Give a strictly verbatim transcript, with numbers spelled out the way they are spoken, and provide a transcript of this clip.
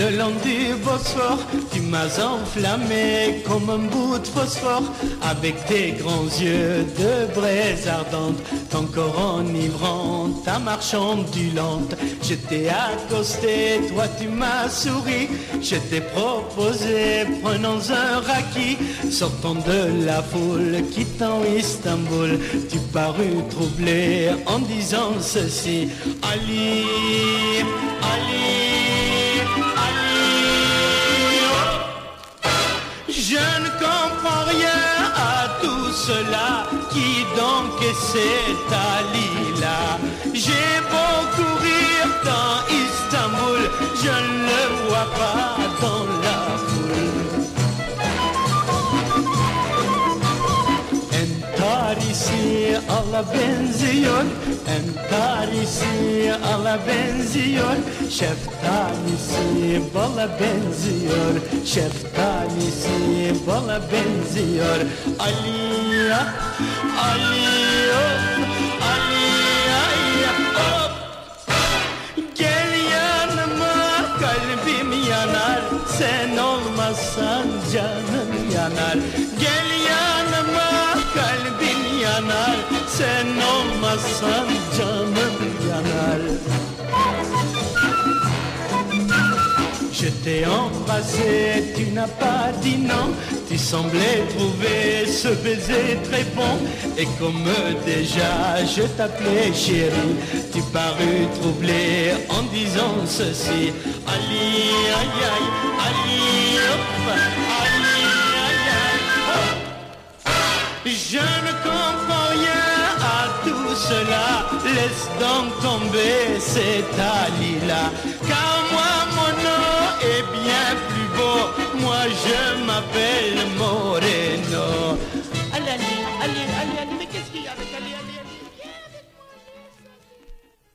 le long du Bosphore, tu m'as enflammé comme un bout de phosphore. Avec tes grands yeux de braise ardente, ton corps enivrant, ta marche ondulante. Je t'ai accosté, toi tu m'as souri. Je t'ai proposé, prenons un raki. Sortons de la foule, quittant Istanbul. Tu parus troublé en disant ceci: Ali, Ali, Ali, oh. Je ne comprends rien à tout cela. Qui donc est cet Ali-là? J'ai beau courir dans Istanbul, je ne le vois pas dans la foule. Entarisi alla benziyor, entarisi alla benziyor, şeftalisi bala benziyor, şeftalisi bala benziyor. Ali, Ali, oh, Ali, ay, oh. Gel yanıma, kalbim yanar, sen olmazsan canım yanar. Gel yanıma, kalbim yanar, sen olmazsan canım yanar. Je t'ai embrassé, tu n'as pas dit non. Tu semblais trouver ce baiser très bon. Et comme déjà je t'appelais chérie, tu parus troublé en disant ceci: Ali, aïe aïe, Ali, hop, Ali, aïe aïe, hop. Je ne comprends rien à tout cela. Laisse donc tomber cet Ali-là, car